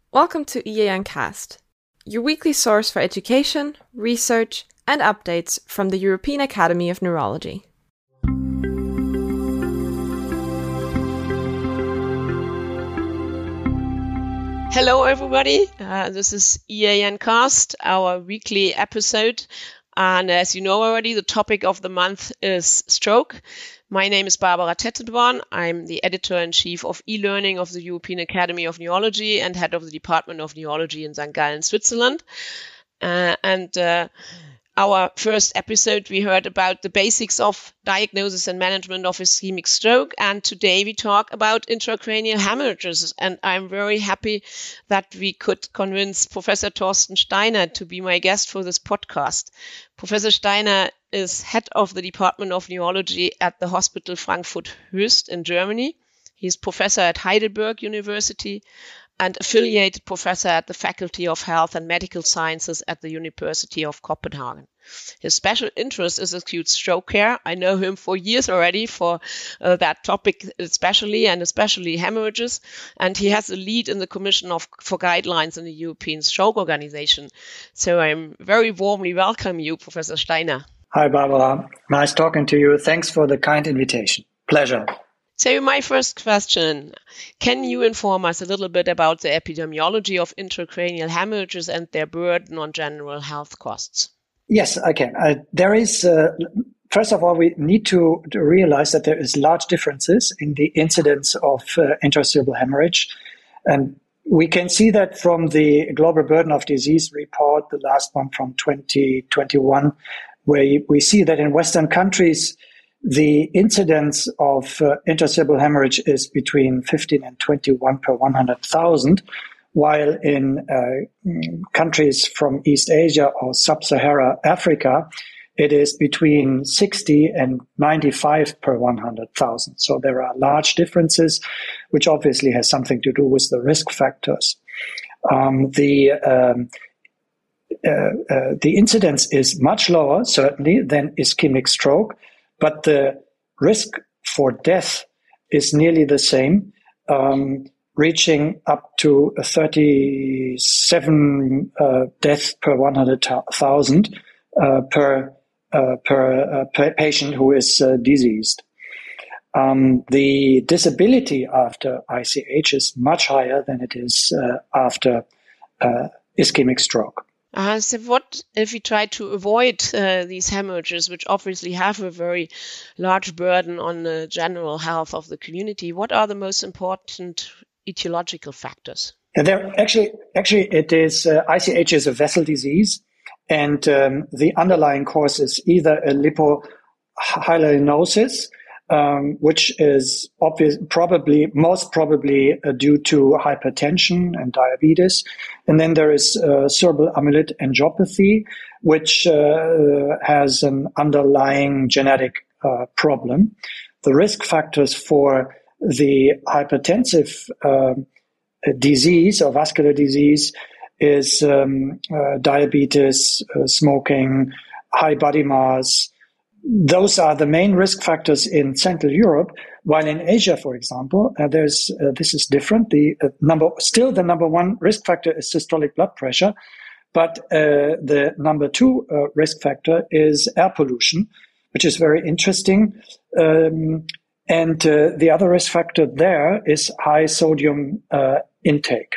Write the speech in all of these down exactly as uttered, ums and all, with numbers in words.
Welcome to E A N Cast, your weekly source for education, research, and updates from the European Academy of Neurology. Hello, everybody. Uh, this is E A N Cast, our weekly episode. And as you know already, the topic of the month is stroke. My name is Barbara Tettenborn. I'm the editor-in-chief of e-learning of the European Academy of Neurology and head of the Department of Neurology in Sankt Gallen, Switzerland. Uh, and uh, our first episode, we heard about the basics of diagnosis and management of ischemic stroke. And today we talk about intracranial hemorrhages. And I'm very happy that we could convince Professor Thorsten Steiner to be my guest for this podcast. Professor Steiner is head of the Department of Neurology at the Hospital Frankfurt Höchst in Germany. He's professor at Heidelberg University and affiliated professor at the Faculty of Health and Medical Sciences at the University of Copenhagen. His special interest is acute stroke care. I know him for years already for uh, that topic especially, and especially hemorrhages. And he has a lead in the Commission of, for Guidelines in the European Stroke Organization. So I'm very warmly welcome you, Professor Steiner. Hi, Barbara. Nice talking to you. Thanks for the kind invitation. Pleasure. So my first question, can you inform us a little bit about the epidemiology of intracranial hemorrhages and their burden on general health costs? Yes, I can. Uh, there is, uh, first of all, we need to, to realize that there is large differences in the incidence of uh, intracerebral hemorrhage. And we can see that from the Global Burden of Disease report, the last one from twenty twenty-one, where we see that in Western countries, the incidence of uh, intracerebral hemorrhage is between fifteen and twenty-one per one hundred thousand, while in uh, countries from East Asia or Sub-Saharan Africa, it is between sixty and ninety-five per one hundred thousand. So there are large differences, which obviously has something to do with the risk factors. Um, the um, uh, uh, the incidence is much lower, certainly, than ischemic stroke, but the risk for death is nearly the same, um, reaching up to thirty-seven uh, deaths per one hundred thousand uh, per, uh, per, uh, per patient who is uh, diseased. Um, the disability after I C H is much higher than it is uh, after uh, ischemic stroke. Uh, so what if we try to avoid uh, these hemorrhages, which obviously have a very large burden on the general health of the community? What are the most important etiological factors? And there actually, actually, it is uh, I C H is a vessel disease, and um, the underlying cause is either a lipohyalinosis, um, which is obvious, probably most probably uh, due to hypertension and diabetes, and then there is uh, cerebral amyloid angiopathy, which uh, has an underlying genetic uh, problem. The risk factors for the hypertensive uh, disease or vascular disease is um, uh, diabetes, uh, smoking, high body mass. Those are the main risk factors in Central Europe, while in Asia, for example, uh, there's uh, this is different. The uh, number still the number one risk factor is systolic blood pressure, but uh, the number two uh, risk factor is air pollution, which is very interesting. Um, and uh, the other risk factor there is high sodium uh, intake.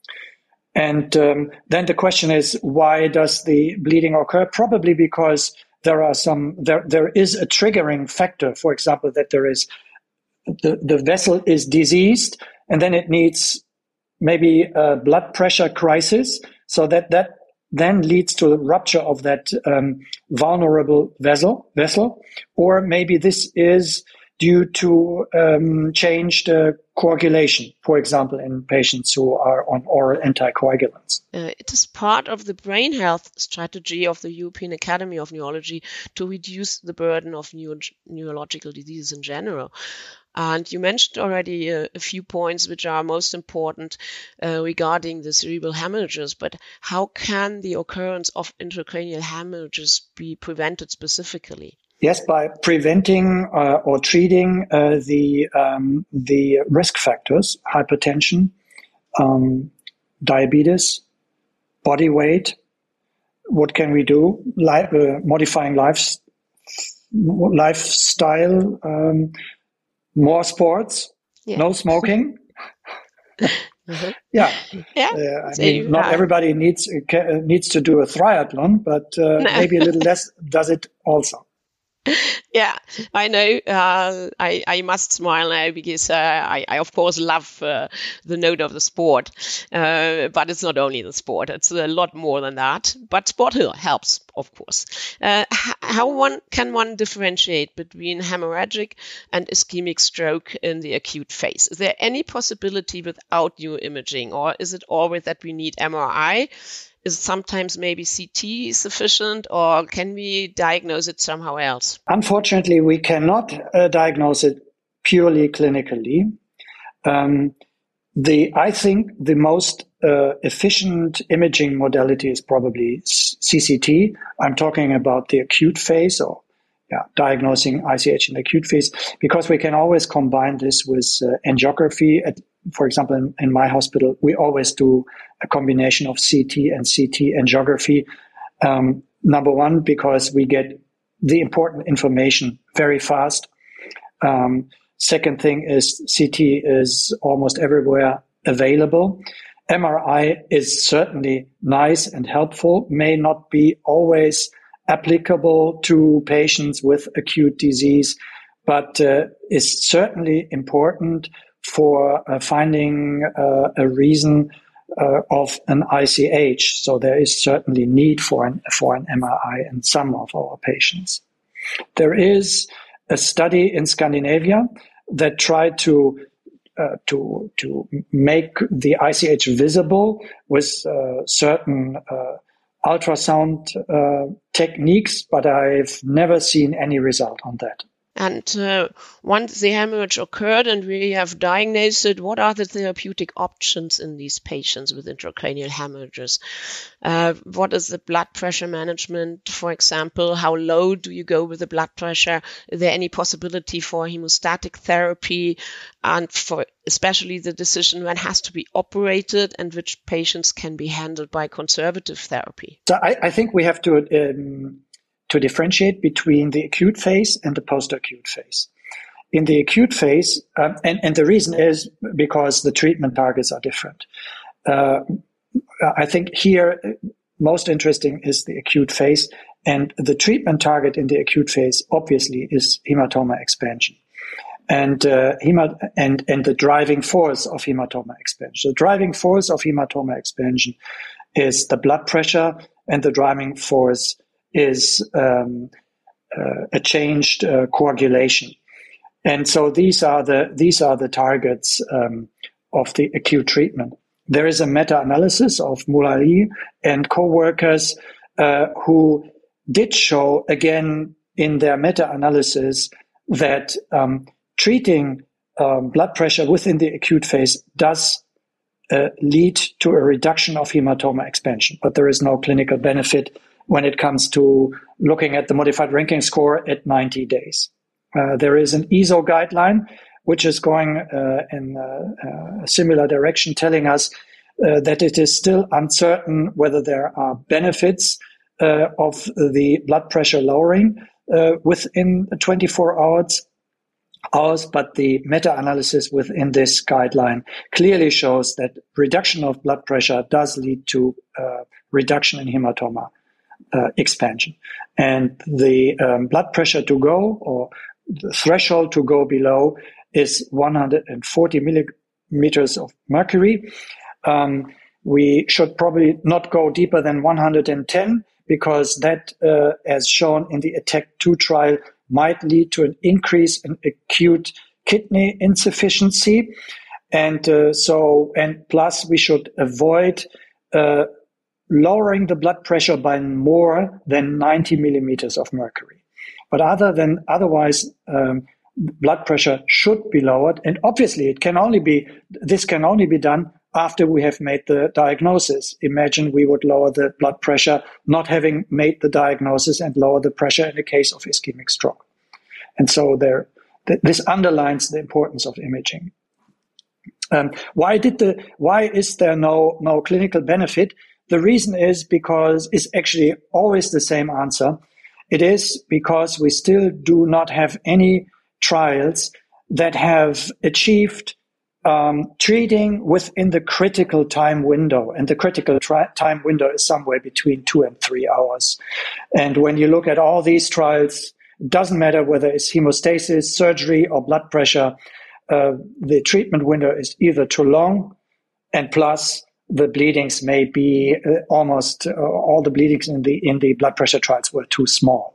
And um, then the question is, why does the bleeding occur? Probably because there are some, there, there is a triggering factor. For example, that there is, the, the vessel is diseased and then it needs maybe a blood pressure crisis. So that, that then leads to the rupture of that um, vulnerable vessel, vessel. Or maybe this is due to um, changed uh, coagulation, for example, in patients who are on oral anticoagulants. Uh, it is part of the brain health strategy of the European Academy of Neurology to reduce the burden of neuro- neurological diseases in general. And you mentioned already a, a few points which are most important uh, regarding the cerebral hemorrhages, but how can the occurrence of intracranial hemorrhages be prevented specifically? Yes, by preventing uh, or treating uh, the um, the risk factors, hypertension, um, diabetes, body weight. What can we do? Life, uh, modifying life, lifestyle, um, more sports, yeah. No smoking. Mm-hmm. Yeah, yeah. Uh, I so mean, not are. everybody needs uh, needs to do a triathlon, but uh, no. maybe a little less does it also. Yeah, I know. Uh, I, I must smile now because uh, I, I, of course, love uh, the note of the sport. Uh, but it's not only the sport. It's a lot more than that. But sport helps, of course. Uh, how one can one differentiate between hemorrhagic and ischemic stroke in the acute phase? Is there any possibility without new imaging, or is it always that we need M R I? Is sometimes maybe C T sufficient, or can we diagnose it somehow else? Unfortunately, we cannot uh, diagnose it purely clinically. Um, the I think the most uh, efficient imaging modality is probably C C T. I'm talking about the acute phase, or yeah, diagnosing I C H in the acute phase, because we can always combine this with uh, angiography. At, for example, in, in my hospital, we always do a combination of C T and C T angiography. Um, number one, because we get the important information very fast. Um, second thing is C T is almost everywhere available. M R I is certainly nice and helpful, may not be always applicable to patients with acute disease, but uh, is certainly important for uh, finding uh, a reason uh, of an I C H. So there is certainly need for an, for an M R I in some of our patients. There is a study in Scandinavia that tried to uh, to to make the I C H visible with uh, certain uh, ultrasound uh, techniques, but I've never seen any result on that. And uh, once the hemorrhage occurred and we have diagnosed it, what are the therapeutic options in these patients with intracranial hemorrhages? Uh, what is the blood pressure management, for example? How low do you go with the blood pressure? Is there any possibility for hemostatic therapy? And for especially the decision when has to be operated and which patients can be handled by conservative therapy? So I, I think we have to... Um to differentiate between the acute phase and the post-acute phase. In the acute phase, um, and, and the reason is because the treatment targets are different. Uh, I think here most interesting is the acute phase, and the treatment target in the acute phase obviously is hematoma expansion. And, uh, hemat- and, and the driving force of hematoma expansion. The driving force of hematoma expansion is the blood pressure, and the driving force is um, uh, a changed uh, coagulation, and so these are the these are the targets um, of the acute treatment. There is a meta-analysis of Moulali and co-workers uh, who did show again in their meta-analysis that um, treating um, blood pressure within the acute phase does uh, lead to a reduction of hematoma expansion, but there is no clinical benefit when it comes to looking at the modified Rankin score at ninety days. Uh, there is an E S O guideline, which is going uh, in uh, a similar direction, telling us uh, that it is still uncertain whether there are benefits uh, of the blood pressure lowering uh, within twenty-four hours. Hours, but the meta-analysis within this guideline clearly shows that reduction of blood pressure does lead to uh, reduction in hematoma Uh, expansion. And the um, blood pressure to go, or the threshold to go below, is one hundred forty millimeters of mercury. Um, we should probably not go deeper than one hundred ten, because that, uh, as shown in the ATTACK two trial, might lead to an increase in acute kidney insufficiency. And uh, so, and plus we should avoid uh, lowering the blood pressure by more than ninety millimeters of mercury. But other than otherwise, um, blood pressure should be lowered. And obviously it can only be, this can only be done after we have made the diagnosis. Imagine we would lower the blood pressure not having made the diagnosis and lower the pressure in the case of ischemic stroke. And so there, th- this underlines the importance of imaging. Um, why did the why is there no no clinical benefit? The reason is because it's actually always the same answer. It is because we still do not have any trials that have achieved um, treating within the critical time window, and the critical tri- time window is somewhere between two and three hours. And when you look at all these trials, it doesn't matter whether it's hemostasis, surgery, or blood pressure. Uh, the treatment window is either too long, and plus the bleedings may be uh, almost uh, all the bleedings in the in the blood pressure trials were too small.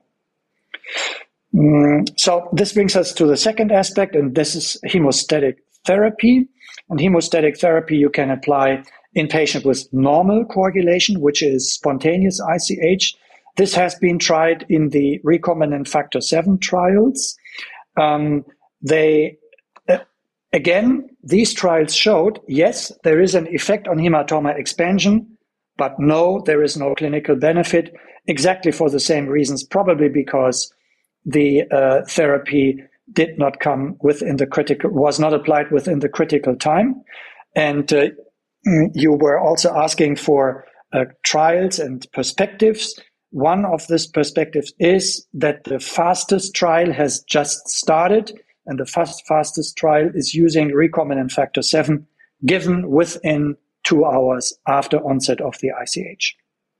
Mm, so this brings us to the second aspect, and this is hemostatic therapy. And hemostatic therapy you can apply in patients with normal coagulation, which is spontaneous I C H. This has been tried in the recombinant factor seven trials. Um, they Again, these trials showed, yes, there is an effect on hematoma expansion, but no, there is no clinical benefit, exactly for the same reasons, probably because the uh, therapy did not come within the critical, was not applied within the critical time. And uh, you were also asking for uh, trials and perspectives. One of these perspectives is that the fastest trial has just started, and the fast, fastest trial is using recombinant factor seven given within two hours after onset of the I C H.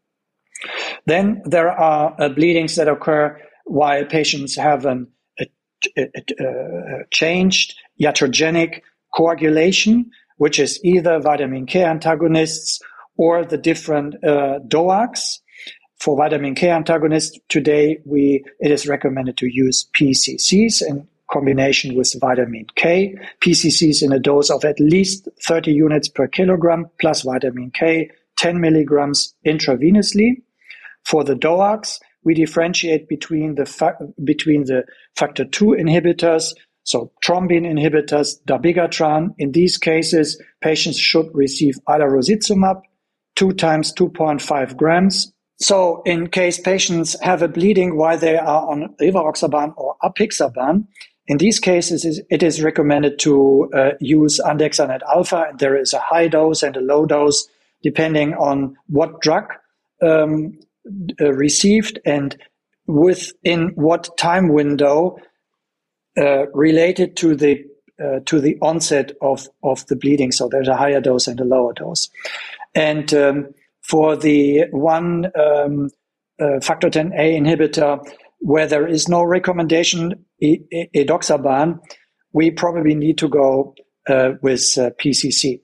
Then there are uh, bleedings that occur while patients have an, a, a, a, a changed iatrogenic coagulation, which is either vitamin K antagonists or the different uh, D O A Cs. For vitamin K antagonists, today we it is recommended to use P C Cs in combination with vitamin K, P C Cs in a dose of at least thirty units per kilogram, plus vitamin K, ten milligrams intravenously. For the D O A Cs, we differentiate between the fa- between the factor two inhibitors, so thrombin inhibitors, dabigatran. In these cases, patients should receive idarucizumab, two times two point five grams. So in case patients have a bleeding while they are on rivaroxaban or apixaban, in these cases, it is recommended to uh, use andexanet alpha. There is a high dose and a low dose, depending on what drug um, uh, received and within what time window uh, related to the uh, to the onset of, of the bleeding. So there's a higher dose and a lower dose. And um, for the one um, uh, factor ten A inhibitor, where there is no recommendation, edoxaban, we probably need to go uh, with uh, P C C.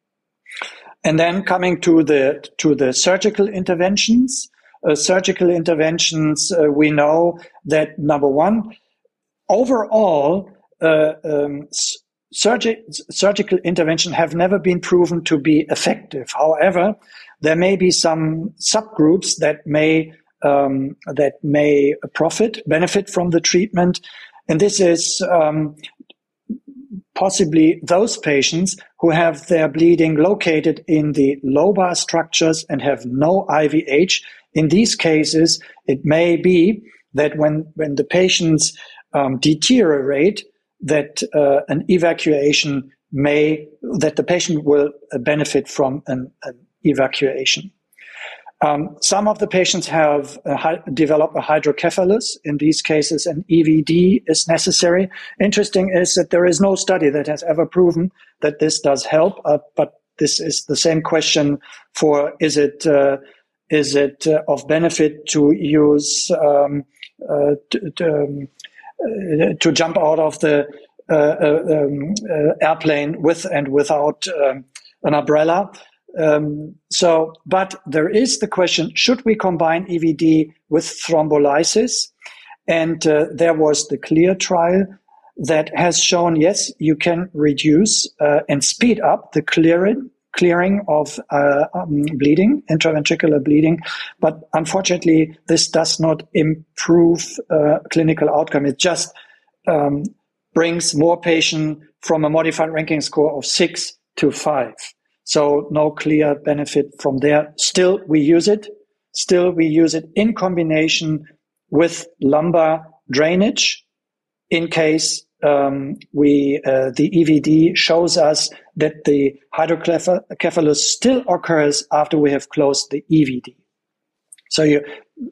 And then coming to the to the surgical interventions, uh, surgical interventions, uh, we know that number one, overall, uh, um, surgi- surgical intervention have never been proven to be effective. However, there may be some subgroups that may Um, that may profit, benefit from the treatment. And this is um, possibly those patients who have their bleeding located in the lobar structures and have no I V H. In these cases, it may be that when, when the patients um, deteriorate, that uh, an evacuation may, that the patient will benefit from an, an evacuation. Um, some of the patients have uh, developed a hydrocephalus. In these cases, an E V D is necessary. Interesting is that there is no study that has ever proven that this does help, uh, but this is the same question for is it uh, is it uh, of benefit to use um, uh, to, to, um, uh, to jump out of the uh, uh, um, uh, airplane with and without um, an umbrella? Um, so, but there is the question, should we combine E V D with thrombolysis? And uh, there was the CLEAR trial that has shown, yes, you can reduce uh, and speed up the clearing, clearing of uh, um, bleeding, intraventricular bleeding. But unfortunately, this does not improve uh, clinical outcome. It just um, brings more patients from a modified ranking score of six to five. So no clear benefit from there. Still, we use it. Still, we use it in combination with lumbar drainage in case um, we uh, the E V D shows us that the hydrocephalus still occurs after we have closed the E V D. So you,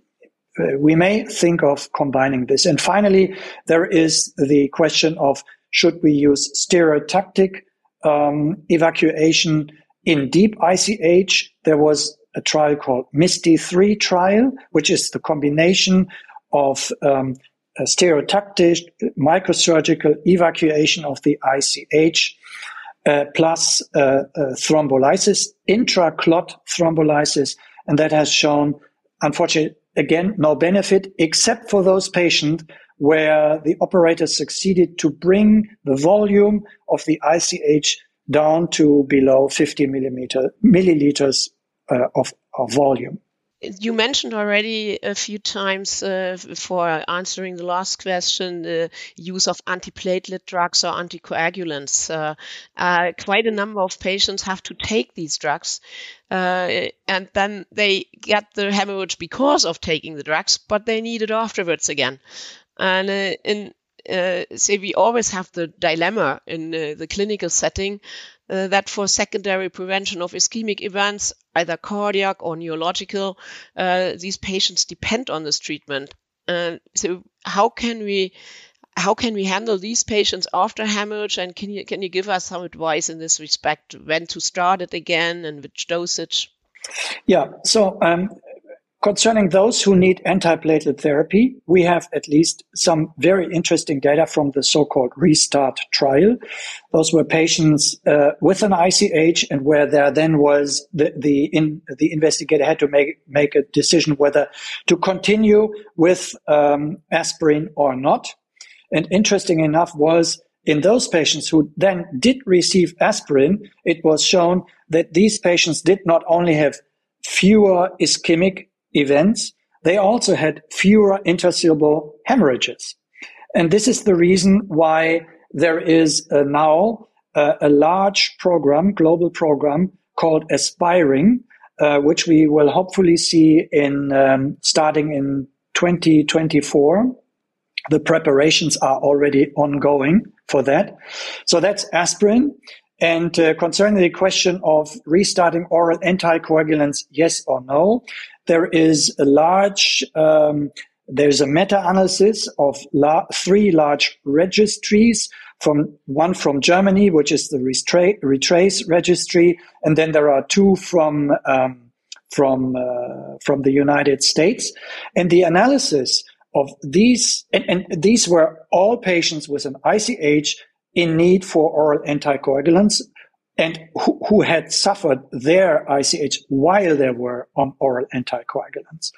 uh, we may think of combining this. And finally, there is the question of should we use stereotactic um, evacuation in deep I C H. There was a trial called MISTY three trial, which is the combination of um, a stereotactic microsurgical evacuation of the I C H uh, plus uh, uh, thrombolysis, intra-clot thrombolysis, and that has shown, unfortunately, again, no benefit except for those patients where the operator succeeded to bring the volume of the I C H down to below fifty millimeter, milliliters uh, of, of volume. You mentioned already a few times uh, for answering the last question the use of antiplatelet drugs or anticoagulants. Uh, uh, quite a number of patients have to take these drugs, uh, and then they get the hemorrhage because of taking the drugs, but they need it afterwards again. And uh, in uh, say we always have the dilemma in uh, the clinical setting uh, that for secondary prevention of ischemic events, either cardiac or neurological, uh, these patients depend on this treatment. Uh, so how can we how can we handle these patients after hemorrhage? And can you can you give us some advice in this respect? When to start it again and which dosage? Yeah. So. Um, Concerning those who need antiplatelet therapy, we have at least some very interesting data from the so-called RESTART trial. Those were patients uh, with an I C H, and where there then was the the, in, the investigator had to make make a decision whether to continue with um, aspirin or not. And interesting enough was in those patients who then did receive aspirin, it was shown that these patients did not only have fewer ischemic events, they also had fewer intercerebral hemorrhages. And this is the reason why there is uh, now uh, a large program, global program called Aspiring, uh, which we will hopefully see in um, starting in twenty twenty-four. The preparations are already ongoing for that. So that's aspirin. And uh, concerning the question of restarting oral anticoagulants, yes or no, there is a large, um, there's a meta-analysis of la- three large registries, from one from Germany, which is the Restra- Retrace registry, and then there are two from um, from uh, from the United States. And the analysis of these, and, and these were all patients with an I C H in need for oral anticoagulants, and who, who had suffered their I C H while they were on oral anticoagulants.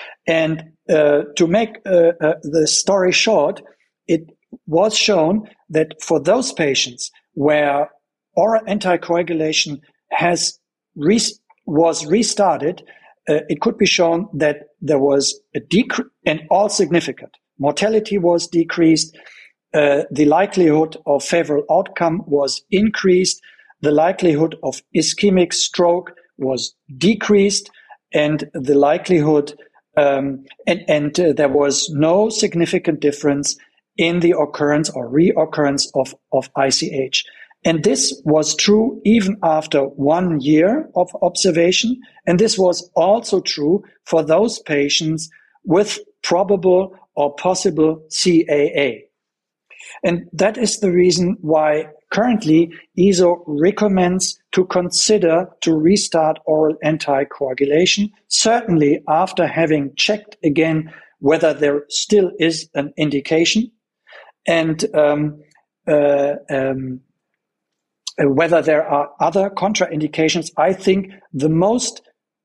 And uh, to make uh, uh, the story short, it was shown that for those patients where oral anticoagulation has re- was restarted, uh, it could be shown that there was a decrease, and all significant. Mortality was decreased. Uh, the likelihood of favorable outcome was increased. The likelihood of ischemic stroke was decreased, and the likelihood, um, and, and uh, there was no significant difference in the occurrence or reoccurrence of, of I C H. And this was true even after one year of observation. And this was also true for those patients with probable or possible C A A. And that is the reason why currently E S O recommends to consider to restart oral anticoagulation, certainly after having checked again whether there still is an indication, and um, uh, um, whether there are other contraindications. I think the most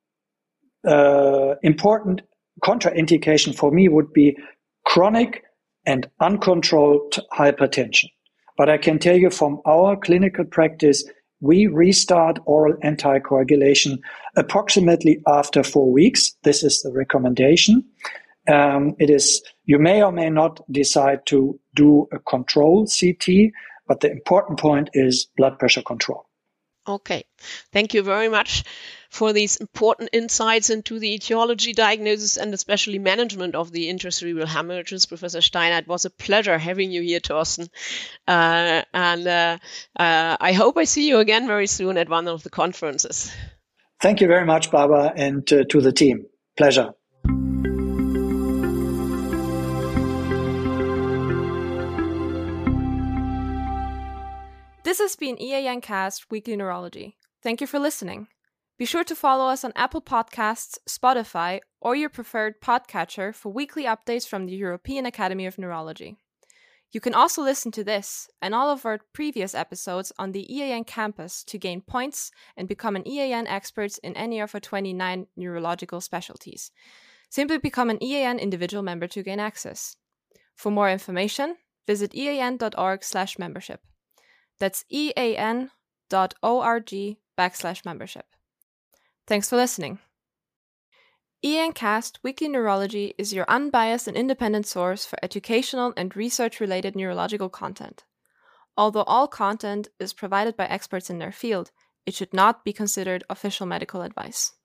uh, important contraindication for me would be chronic and uncontrolled hypertension. But I can tell you from our clinical practice, we restart oral anticoagulation approximately after four weeks. This is the recommendation. Um, it is, you may or may not decide to do a control C T, but the important point is blood pressure control. Okay, thank you very much for these important insights into the etiology, diagnosis, and especially management of the intracerebral hemorrhages, Professor Steiner. It was a pleasure having you here, Thorsten. Uh, and uh, uh, I hope I see you again very soon at one of the conferences. Thank you very much, Barbara, and uh, to the team. Pleasure. This has been E A N Cast Weekly Neurology. Thank you for listening. Be sure to follow us on Apple Podcasts, Spotify, or your preferred podcatcher for weekly updates from the European Academy of Neurology. You can also listen to this and all of our previous episodes on the E A N campus to gain points and become an E A N expert in any of our twenty-nine neurological specialties. Simply become an E A N individual member to gain access. For more information, visit ean.org slash membership. That's ean.org backslash membership. Thanks for listening. E A N Cast Weekly Neurology is your unbiased and independent source for educational and research-related neurological content. Although all content is provided by experts in their field, it should not be considered official medical advice.